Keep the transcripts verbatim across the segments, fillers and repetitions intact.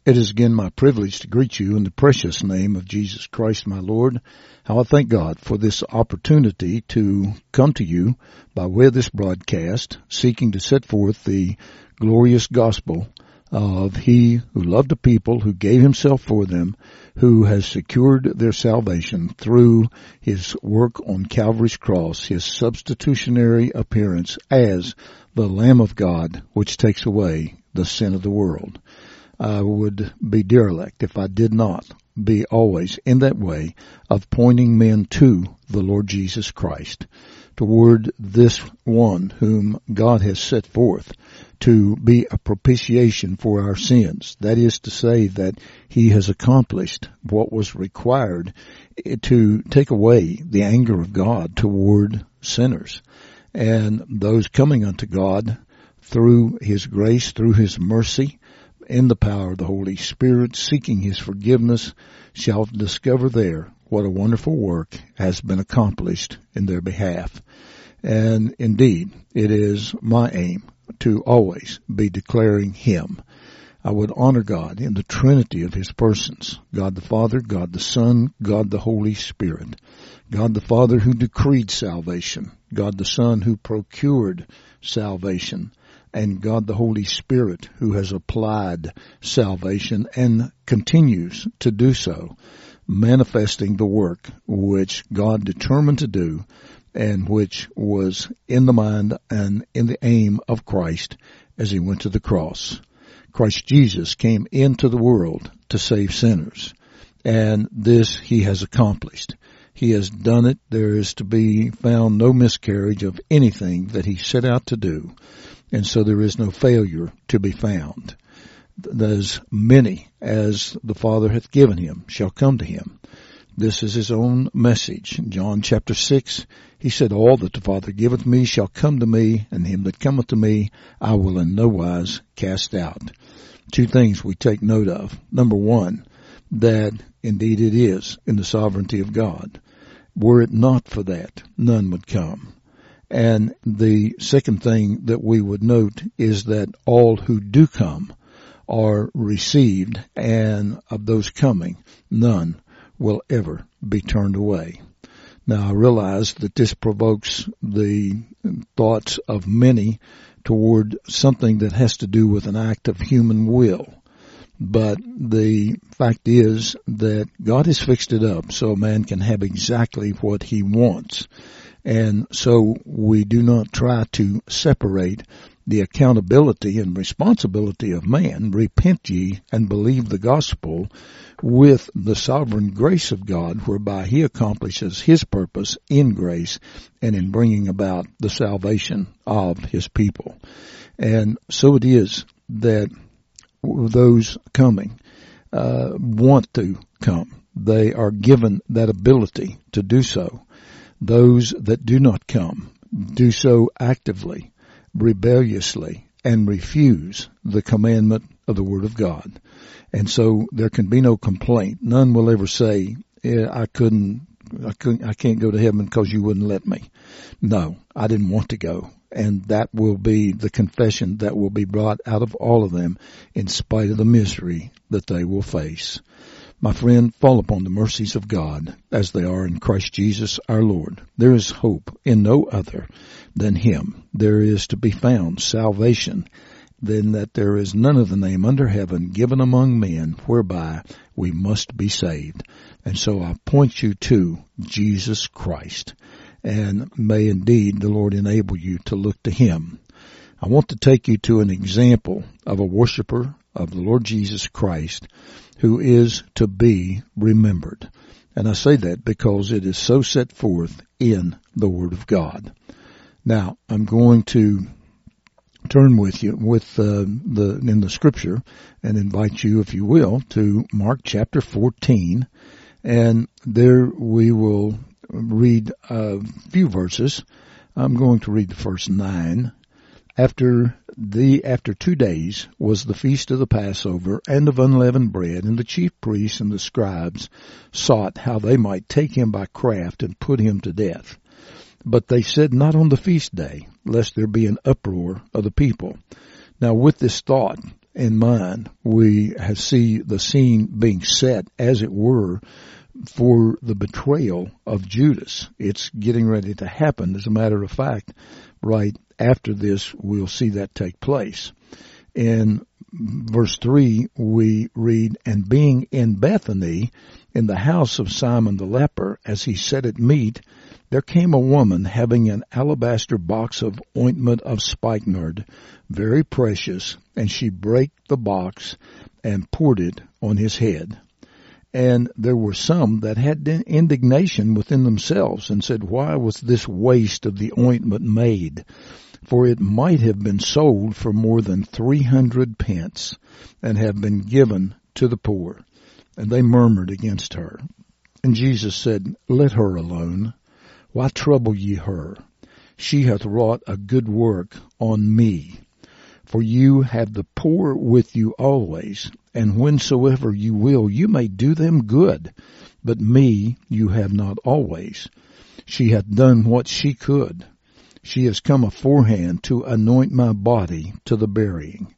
It is again my privilege to greet you in the precious name of Jesus Christ, my Lord. How I thank God for this opportunity to come to you by way of this broadcast, seeking to set forth the glorious gospel of He who loved the people, who gave Himself for them, who has secured their salvation through His work on Calvary's cross, His substitutionary appearance as the Lamb of God, which takes away the sin of the world. I would be derelict if I did not be always in that way of pointing men to the Lord Jesus Christ, toward this one whom God has set forth to be a propitiation for our sins. That is to say that He has accomplished what was required to take away the anger of God toward sinners. And those coming unto God through His grace, through His mercy, in the power of the Holy Spirit, seeking His forgiveness, shall discover there what a wonderful work has been accomplished in their behalf. And indeed, it is my aim to always be declaring Him. I would honor God in the Trinity of His persons, God the Father, God the Son, God the Holy Spirit. God the Father who decreed salvation, God the Son who procured salvation, and God the Holy Spirit who has applied salvation and continues to do so, manifesting the work which God determined to do and which was in the mind and in the aim of Christ as He went to the cross. Christ Jesus came into the world to save sinners, and this He has accomplished. He has done it. There is to be found no miscarriage of anything that He set out to do. And so there is no failure to be found. As many as the Father hath given Him shall come to Him. This is His own message. In John chapter six, He said, all that the Father giveth me shall come to me, and him that cometh to me I will in no wise cast out. Two things we take note of. Number one, that indeed it is in the sovereignty of God. Were it not for that, none would come. And the second thing that we would note is that all who do come are received, and of those coming, none will ever be turned away. Now, I realize that this provokes the thoughts of many toward something that has to do with an act of human will. But the fact is that God has fixed it up so a man can have exactly what he wants. And so we do not try to separate the accountability and responsibility of man, repent ye and believe the gospel, with the sovereign grace of God, whereby He accomplishes His purpose in grace and in bringing about the salvation of His people. And so it is that those coming uh, want to come. They are given that ability to do so. Those that do not come do so actively, rebelliously, and refuse the commandment of the Word of God. And so there can be no complaint. None will ever say, yeah, I couldn't, I couldn't, I can't go to heaven because you wouldn't let me. No, I didn't want to go. And that will be the confession that will be brought out of all of them in spite of the misery that they will face. My friend, fall upon the mercies of God as they are in Christ Jesus our Lord. There is hope in no other than Him. There is to be found salvation, then that there is none of the name under heaven given among men whereby we must be saved. And so I point you to Jesus Christ. And may indeed the Lord enable you to look to Him. I want to take you to an example of a worshiper of the Lord Jesus Christ who is to be remembered. And I say that because it is so set forth in the Word of God. Now, I'm going to turn with you with uh, the in the Scripture and invite you, if you will, to Mark chapter fourteen. And there we will read a few verses. I'm going to read the first nine. After the after two days was the feast of the Passover and of unleavened bread, and the chief priests and the scribes sought how they might take Him by craft and put Him to death. But they said, not on the feast day, lest there be an uproar of the people. Now with this thought, in mind, we have see the scene being set, as it were, for the betrayal of Judas. It's getting ready to happen. As a matter of fact, right after this, we'll see that take place. In verse three, we read, "And being in Bethany, in the house of Simon the leper, as he sat at meat, there came a woman having an alabaster box of ointment of spikenard, very precious, and she brake the box and poured it on his head. And there were some that had indignation within themselves, and said, Why was this waste of the ointment made? For it might have been sold for more than three hundred pence, and have been given to the poor. And they murmured against her. And Jesus said, Let her alone. Why trouble ye her? She hath wrought a good work on me. For you have the poor with you always, and whensoever you will, you may do them good. But me you have not always. She hath done what she could. She has come aforehand to anoint my body to the burying.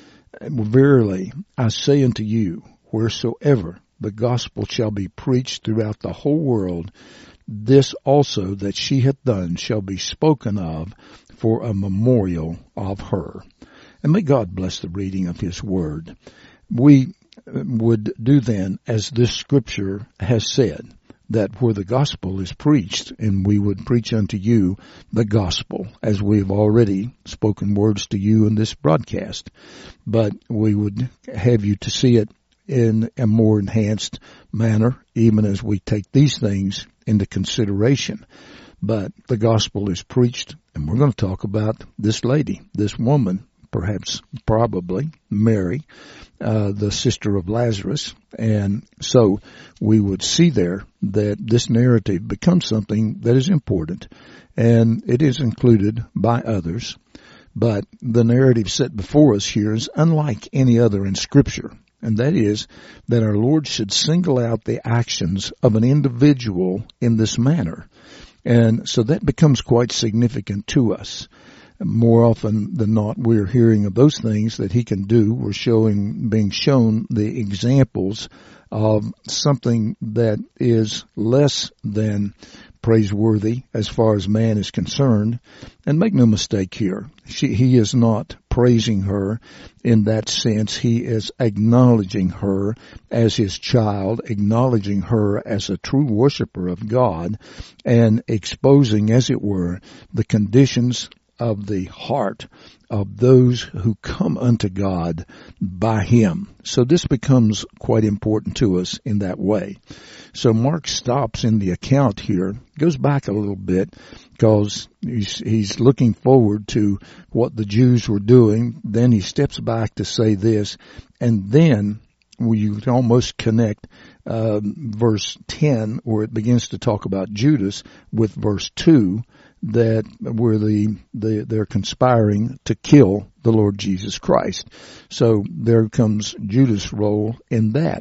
Verily, I say unto you, wheresoever the gospel shall be preached throughout the whole world, this also that she hath done shall be spoken of for a memorial of her." And may God bless the reading of His Word. We would do then as this Scripture has said, that where the gospel is preached, and we would preach unto you the gospel, as we've already spoken words to you in this broadcast, but we would have you to see it in a more enhanced manner, even as we take these things into consideration. But the gospel is preached, and we're going to talk about this lady, this woman, perhaps, probably, Mary, uh, the sister of Lazarus. And so we would see there that this narrative becomes something that is important, and it is included by others. But the narrative set before us here is unlike any other in Scripture, and that is that our Lord should single out the actions of an individual in this manner. And so that becomes quite significant to us. More often than not, we're hearing of those things that He can do. We're showing, being shown the examples of something that is less than praiseworthy as far as man is concerned. And make no mistake here, she, He is not praising her in that sense. He is acknowledging her as His child, acknowledging her as a true worshiper of God, and exposing, as it were, the conditions of the heart of those who come unto God by Him. So this becomes quite important to us in that way. So Mark stops in the account here, goes back a little bit, because he's, he's looking forward to what the Jews were doing. Then he steps back to say this, and then you can almost connect uh, verse ten, where it begins to talk about Judas, with verse two, that where the, the they're conspiring to kill the Lord Jesus Christ. So there comes Judas' role in that.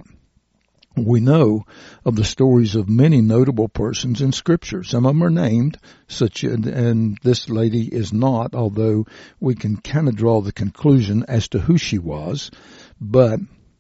We know of the stories of many notable persons in Scripture. Some of them are named, such and this lady is not, although we can kind of draw the conclusion as to who she was. But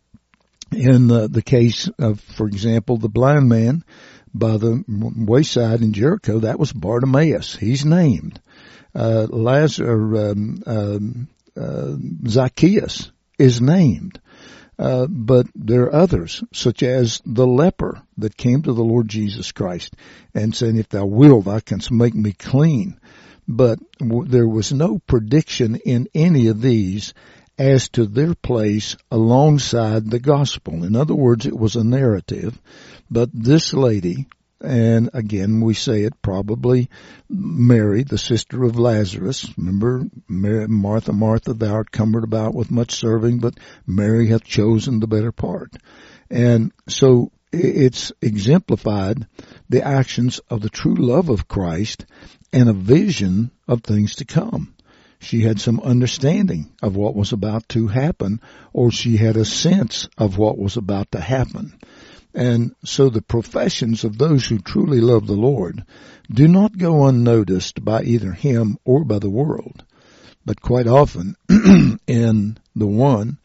in the, the case of, for example, the blind man by the wayside in Jericho, that was Bartimaeus. He's named. Uh, Lazarus, um, um, uh, Zacchaeus is named. Uh, but there are others, such as the leper that came to the Lord Jesus Christ and said, If thou wilt, thou canst make me clean. But w- there was no prediction in any of these as to their place alongside the gospel. In other words, it was a narrative. But this lady, and again we say it, probably Mary, the sister of Lazarus. Remember, Mary, Martha, Martha, thou art cumbered about with much serving, but Mary hath chosen the better part. And so it's exemplified the actions of the true love of Christ and a vision of things to come. She had some understanding of what was about to happen, or she had a sense of what was about to happen. And so the professions of those who truly love the Lord do not go unnoticed by either Him or by the world. But quite often, in the one,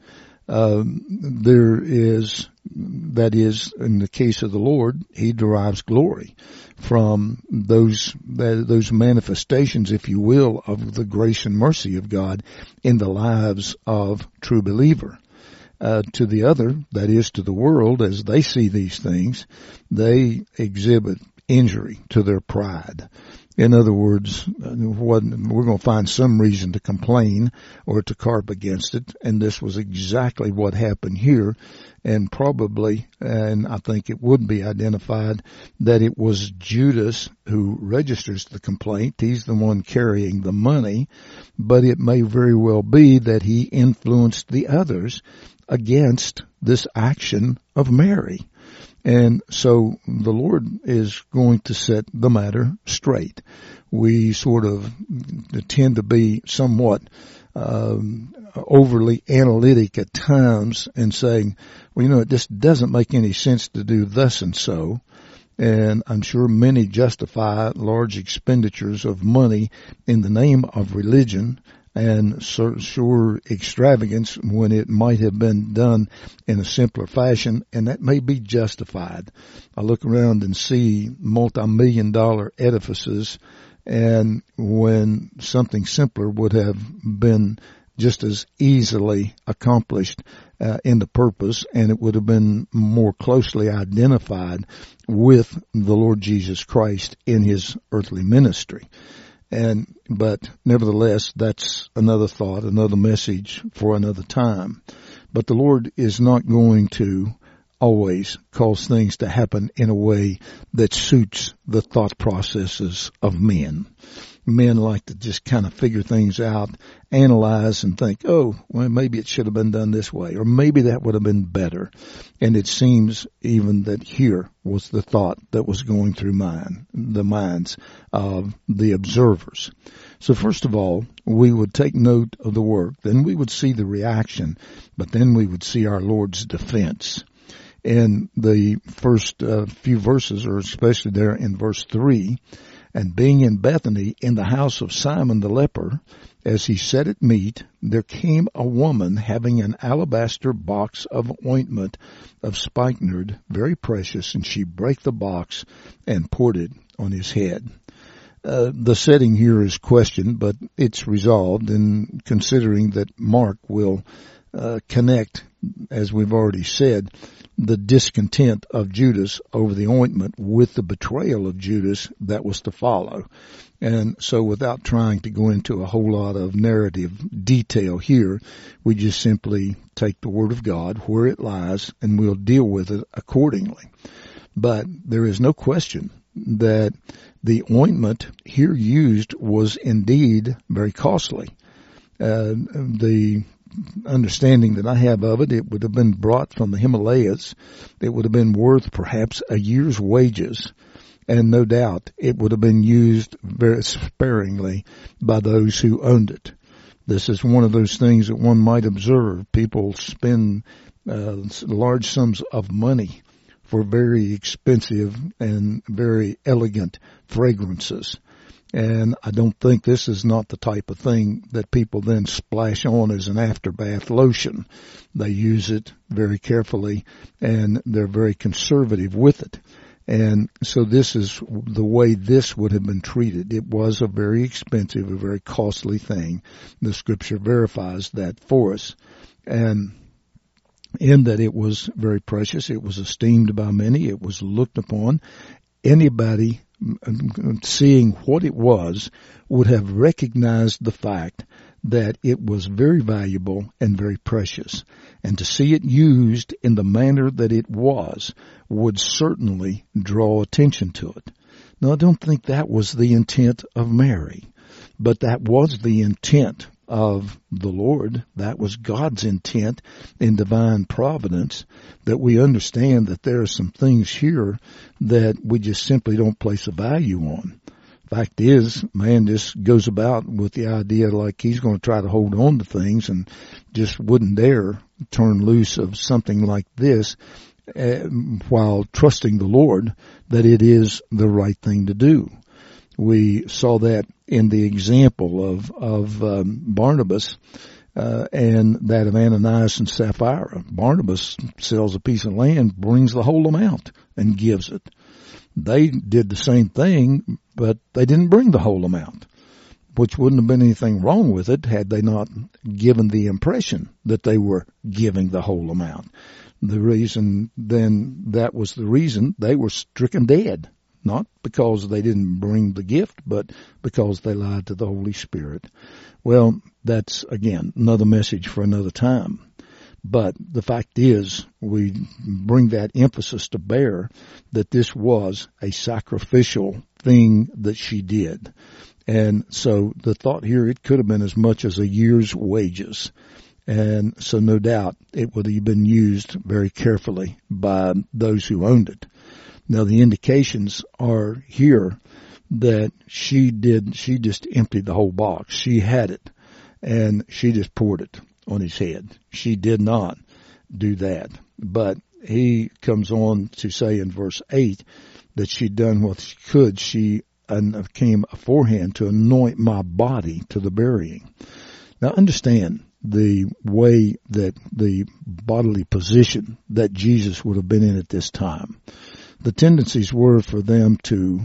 Um, there is, that is, in the case of the Lord, he derives glory from those, those manifestations, if you will, of the grace and mercy of God in the lives of true believer. Uh, to the other, that is to the world, as they see these things, they exhibit injury to their pride. In other words, what, we're going to find some reason to complain or to carp against it, and this was exactly what happened here, and probably, and I think it would be identified, that it was Judas who registers the complaint. He's the one carrying the money, but it may very well be that he influenced the others against this action of Mary. And so the Lord is going to set the matter straight. We sort of tend to be somewhat um, overly analytic at times and saying, well, you know, it just doesn't make any sense to do thus and so. And I'm sure many justify large expenditures of money in the name of religion, and sure extravagance when it might have been done in a simpler fashion, and that may be justified. I look around and see multi-million dollar edifices, and when something simpler would have been just as easily accomplished uh, in the purpose, and it would have been more closely identified with the Lord Jesus Christ in his earthly ministry. And, but nevertheless, that's another thought, another message for another time. But the Lord is not going to always cause things to happen in a way that suits the thought processes of men. Men like to just kind of figure things out, analyze and think, oh, well, maybe it should have been done this way, or maybe that would have been better. And it seems even that here was the thought that was going through mind, the minds of the observers. So first of all, we would take note of the work, then we would see the reaction, but then we would see our Lord's defense. In the first uh, few verses, or especially there in verse three, and being in Bethany in the house of Simon the leper, as he sat at meat, there came a woman having an alabaster box of ointment of spikenard, very precious, and she brake the box and poured it on his head. Uh, the setting here is questioned, but it's resolved in considering that Mark will uh, connect, as we've already said, the discontent of Judas over the ointment with the betrayal of Judas that was to follow. And so without trying to go into a whole lot of narrative detail here, we just simply take the Word of God where it lies and we'll deal with it accordingly. But there is no question that the ointment here used was indeed very costly. Uh, the understanding that I have of it, it would have been brought from the Himalayas. It would have been worth perhaps a year's wages, and no doubt it would have been used very sparingly by those who owned it. This is one of those things that one might observe. People spend uh, large sums of money for very expensive and very elegant fragrances. And I don't think this is not the type of thing that people then splash on as an afterbath lotion. They use it very carefully, and they're very conservative with it. And so this is the way this would have been treated. It was a very expensive, a very costly thing. The Scripture verifies that for us. And in that it was very precious, it was esteemed by many, it was looked upon. Anybody seeing what it was would have recognized the fact that it was very valuable and very precious. And to see it used in the manner that it was would certainly draw attention to it. Now, I don't think that was the intent of Mary, but that was the intent of the Lord. That was God's intent in divine providence, that we understand that there are some things here that we just simply don't place a value on. Fact is, man just goes about with the idea like he's going to try to hold on to things and just wouldn't dare turn loose of something like this uh, while trusting the Lord that it is the right thing to do. We saw that in the example of, of um, Barnabas uh, and that of Ananias and Sapphira. Barnabas sells a piece of land, brings the whole amount, and gives it. They did the same thing, but they didn't bring the whole amount, which wouldn't have been anything wrong with it had they not given the impression that they were giving the whole amount. The reason then, that was the reason they were stricken dead, not because they didn't bring the gift, but because they lied to the Holy Spirit. Well, that's, again, another message for another time. But the fact is, we bring that emphasis to bear that this was a sacrificial thing that she did. And so the thought here, it could have been as much as a year's wages. And so no doubt it would have been used very carefully by those who owned it. Now the indications are here that she did, she just emptied the whole box. She had it and she just poured it on his head. She did not do that. But he comes on to say in verse eight that she'd done what she could. She came aforehand to anoint my body to the burying. Now understand the way that the bodily position that Jesus would have been in at this time. The tendencies were for them to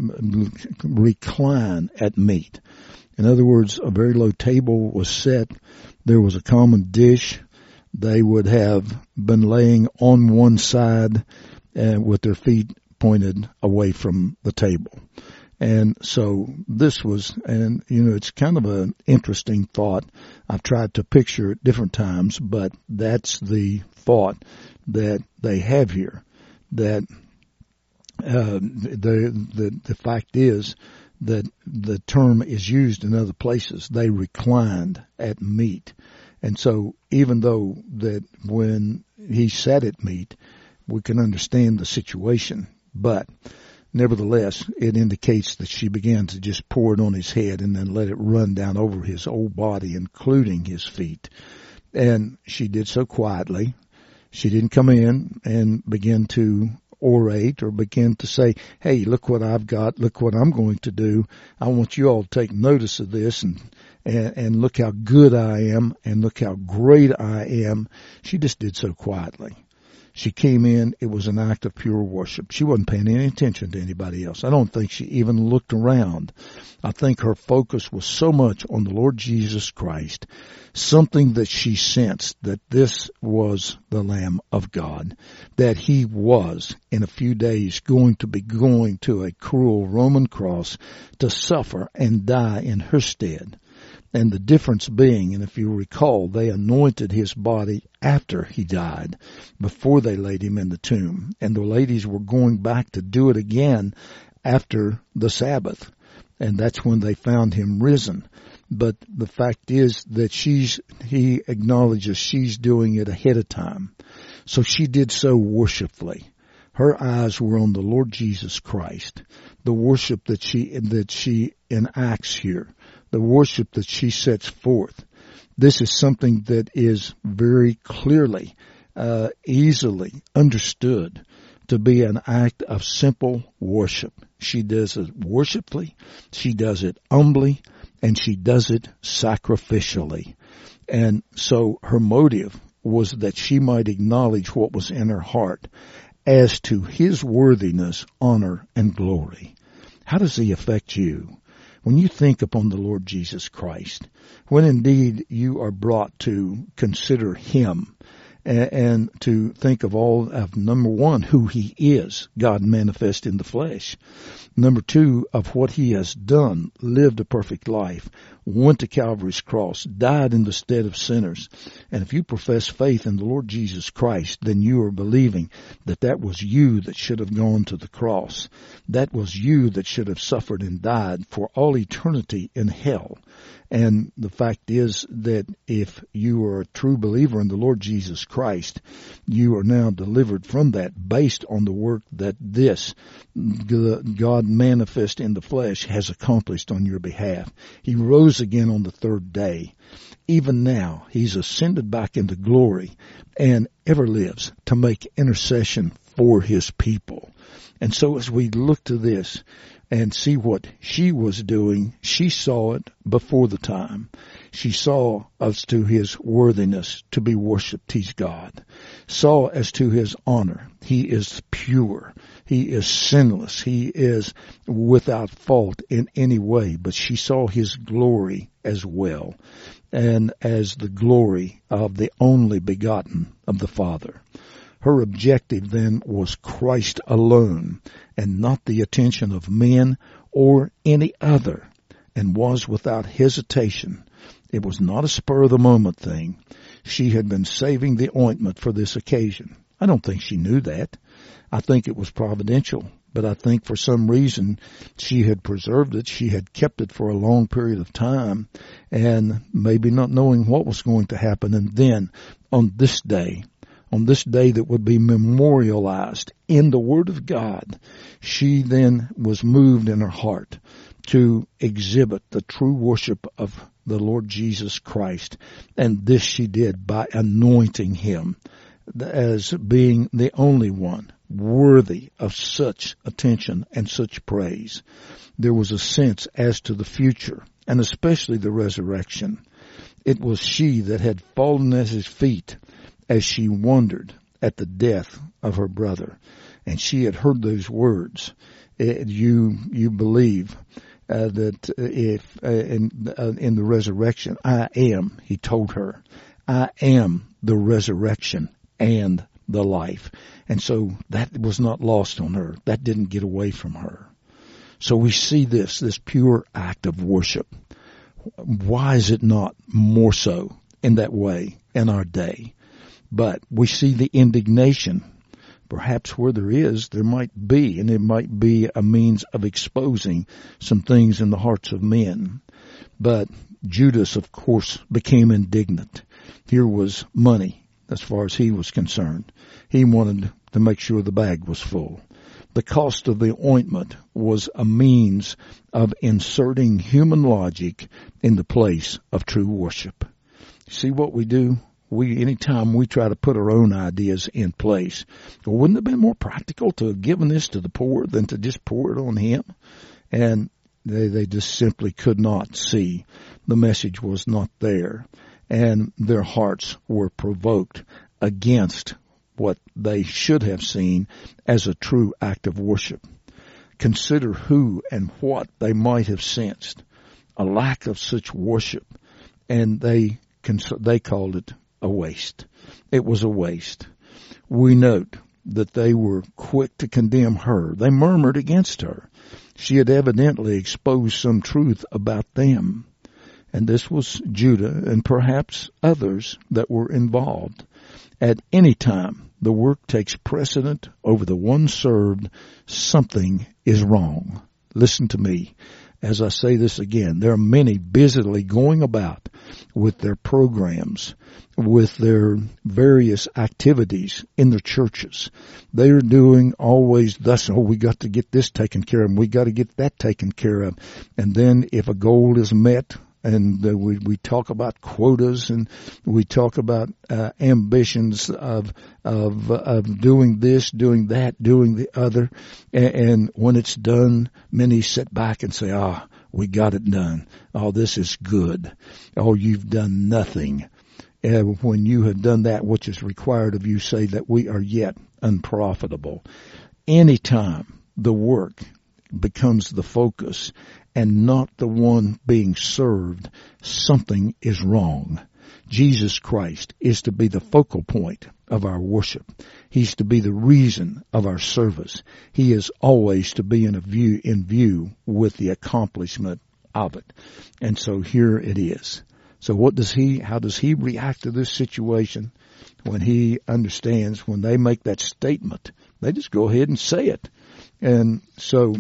recline at meat. In other words, a very low table was set. There was a common dish. They would have been laying on one side uh, with their feet pointed away from the table. And so this was, and you know, it's kind of an interesting thought. I've tried to picture it different times, but that's the thought that they have here. That uh, the the the fact is that the term is used in other places. They reclined at meat, and so even though that when he sat at meat, we can understand the situation, but nevertheless, it indicates that she began to just pour it on his head and then let it run down over his whole body, including his feet. And she did so quietly. She didn't come in and begin to orate or begin to say, hey, look what I've got, look what I'm going to do. I want you all to take notice of this and, and, and look how good I am and look how great I am. She just did so quietly. She came in, it was an act of pure worship. She wasn't paying any attention to anybody else. I don't think she even looked around. I think her focus was so much on the Lord Jesus Christ, something that she sensed that this was the Lamb of God, that he was in a few days going to be going to a cruel Roman cross to suffer and die in her stead. And the difference being, and if you recall, they anointed his body after he died, before they laid him in the tomb. And the ladies were going back to do it again after the Sabbath. And that's when they found him risen. But the fact is that she's, he acknowledges she's doing it ahead of time. So she did so worshipfully. Her eyes were on the Lord Jesus Christ, the worship that she, that she enacts here. The worship that she sets forth. This is something that is very clearly, uh, easily understood to be an act of simple worship. She does it worshipfully, she does it humbly, and she does it sacrificially. And so her motive was that she might acknowledge what was in her heart as to his worthiness, honor, and glory. How does he affect you? When you think upon the Lord Jesus Christ, when indeed you are brought to consider him and, and to think of all of, number one, who he is, God manifest in the flesh. Number two, of what he has done, lived a perfect life, went to Calvary's cross, died in the stead of sinners. And if you profess faith in the Lord Jesus Christ, then you are believing that that was you that should have gone to the cross. That was you that should have suffered and died for all eternity in hell. And the fact is that if you are a true believer in the Lord Jesus Christ, you are now delivered from that based on the work that this God manifest in the flesh has accomplished on your behalf. He rose again on the third day. Even now, he's ascended back into glory and ever lives to make intercession for his people. And so as we look to this, and see what she was doing. She saw it before the time. She saw as to his worthiness to be worshipped. He's God. Saw as to his honor. He is pure. He is sinless. He is without fault in any way. But she saw his glory as well, and as the glory of the only begotten of the Father. Her objective then was Christ alone, and not the attention of men or any other, and was without hesitation. It was not a spur-of-the-moment thing. She had been saving the ointment for this occasion. I don't think she knew that. I think it was providential, but I think for some reason she had preserved it. She had kept it for a long period of time, and maybe not knowing what was going to happen. And then on this day, on this day that would be memorialized in the Word of God, she then was moved in her heart to exhibit the true worship of the Lord Jesus Christ. And this she did by anointing him as being the only one worthy of such attention and such praise. There was a sense as to the future, and especially the resurrection. It was she that had fallen at his feet as she wondered at the death of her brother. And she had heard those words. It, you you believe uh, that if uh, in, uh, in the resurrection, I am, he told her, I am the resurrection and the life. And so that was not lost on her. That didn't get away from her. So we see this, this pure act of worship. Why is it not more so in that way in our day? But we see the indignation. Perhaps where there is, there might be, and it might be a means of exposing some things in the hearts of men. But Judas, of course, became indignant. Here was money, as far as he was concerned. He wanted to make sure the bag was full. The cost of the ointment was a means of inserting human logic in the place of true worship. See what we do? We, anytime we try to put our own ideas in place, well, wouldn't it have been more practical to have given this to the poor than to just pour it on him? And they, they just simply could not see. The message was not there. And their hearts were provoked against what they should have seen as a true act of worship. Consider who and what they might have sensed. A lack of such worship. And they, they called it a waste. It was a waste. We note that they were quick to condemn her. They murmured against her. She had evidently exposed some truth about them. And this was Judah and perhaps others that were involved. At any time the work takes precedent over the one served, something is wrong. Listen to me as I say this again. There are many busily going about with their programs, with their various activities in their churches. They are doing always thus, oh, we got to get this taken care of, and we got to get that taken care of. And then if a goal is met, and uh, we, we talk about quotas, and we talk about uh, ambitions of of of doing this, doing that, doing the other, and, and when it's done, many sit back and say, "Ah, we got it done. Oh, this is good. Oh, you've done nothing." Uh, when you have done that which is required of you, say that we are yet unprofitable. Anytime the work becomes the focus and not the one being served, something is wrong. Jesus Christ is to be the focal point of our worship. He's to be the reason of our service. He is always to be in a view, in view with the accomplishment of it. And so here it is. So what does he, how does he react to this situation when he understands when they make that statement? They just go ahead and say it. And so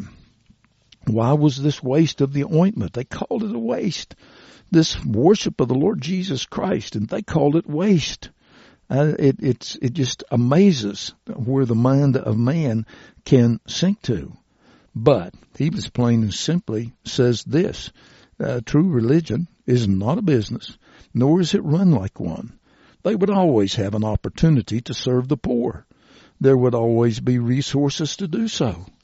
why was this waste of the ointment? They called it a waste. This worship of the Lord Jesus Christ, and they called it waste. Uh, it, it's, it just amazes where the mind of man can sink to. But he was plain and simply says this, uh, true religion is not a business, nor is it run like one. They would always have an opportunity to serve the poor. There would always be resources to do so.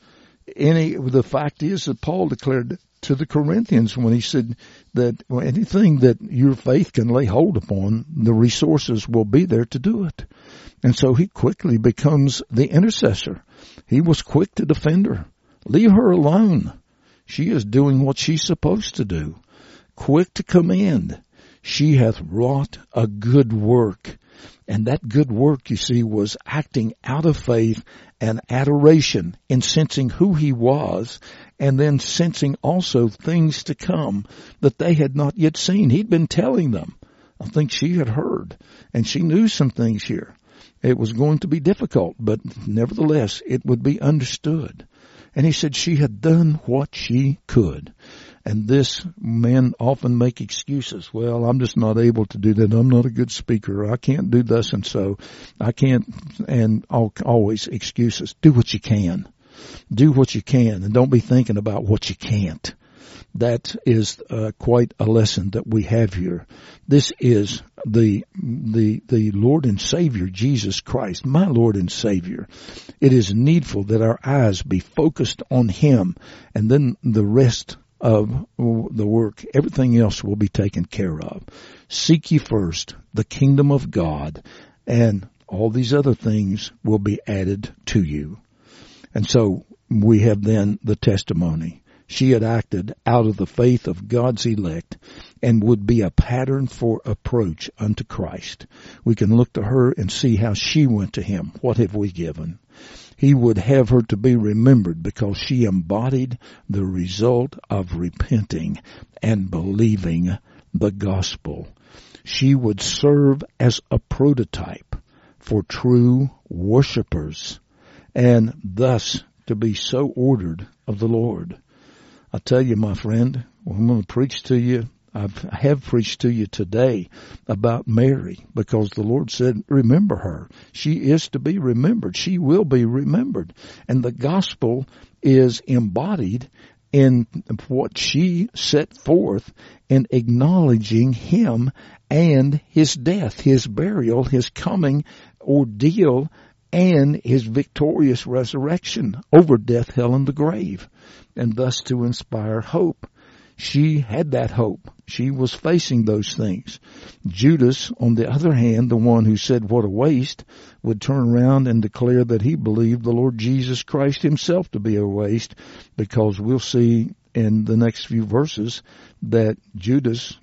any, the fact is that Paul declared to the Corinthians when he said that well, anything that your faith can lay hold upon, the resources will be there to do it. And so he quickly becomes the intercessor. He was quick to defend her. Leave her alone. She is doing what she's supposed to do. Quick to command. She hath wrought a good work. And that good work, you see, was acting out of faith and adoration in sensing who he was, and then sensing also things to come that they had not yet seen. He'd been telling them. I think she had heard, and she knew some things here. It was going to be difficult, but nevertheless, it would be understood. And he said she had done what she could. And this, men often make excuses. Well, I'm just not able to do that. I'm not a good speaker. I can't do this and so. I can't, and always excuses. Do what you can. Do what you can, and don't be thinking about what you can't. That is uh, quite a lesson that we have here. This is the the the Lord and Savior, Jesus Christ, my Lord and Savior. It is needful that our eyes be focused on Him, and then the rest of the work, everything else will be taken care of. Seek ye first the kingdom of God, and all these other things will be added to you. And so we have then the testimony. She had acted out of the faith of God's elect and would be a pattern for approach unto Christ. We can look to her and see how she went to Him. What have we given? He would have her to be remembered because she embodied the result of repenting and believing the gospel. She would serve as a prototype for true worshipers, and thus to be so ordered of the Lord. I tell you, my friend, I'm going to preach to you. I've, I have preached to you today about Mary because the Lord said, remember her. She is to be remembered. She will be remembered. And the gospel is embodied in what she set forth in acknowledging Him and His death, His burial, His coming ordeal, and His victorious resurrection over death, hell, and the grave, and thus to inspire hope. She had that hope. She was facing those things. Judas, on the other hand, the one who said, what a waste, would turn around and declare that he believed the Lord Jesus Christ Himself to be a waste, because we'll see in the next few verses that Judas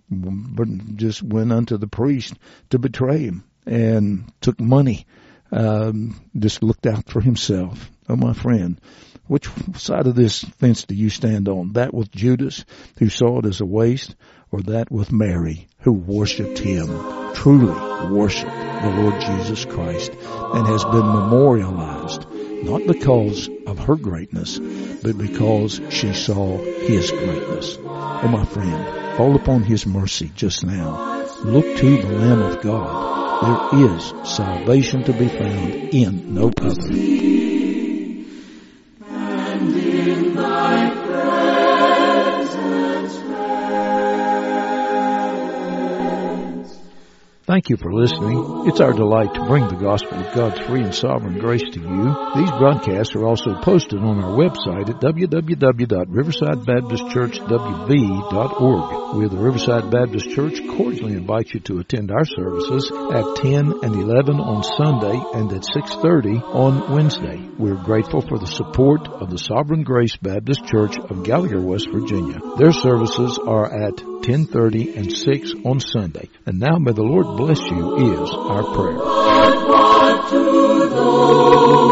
just went unto the priest to betray him and took money. Um, just looked out for himself. Oh, my friend, which side of this fence do you stand on? That with Judas, who saw it as a waste, or that with Mary, who worshipped Him, truly worshipped the Lord Jesus Christ, and has been memorialized, not because of her greatness, but because she saw His greatness. Oh, my friend, fall upon His mercy just now. Look to the Lamb of God. There is salvation to be found in no other. And in thy presence rest. Thank you for listening. It's our delight to bring the gospel of God's free and sovereign grace to you. These broadcasts are also posted on our website at w w w dot riverside baptist church w b dot org. We of the Riverside Baptist Church cordially invite you to attend our services at ten and eleven on Sunday and at six thirty on Wednesday. We're grateful for the support of the Sovereign Grace Baptist Church of Gallagher, West Virginia. Their services are at ten thirty and six on Sunday. And now may the Lord bless you is our prayer.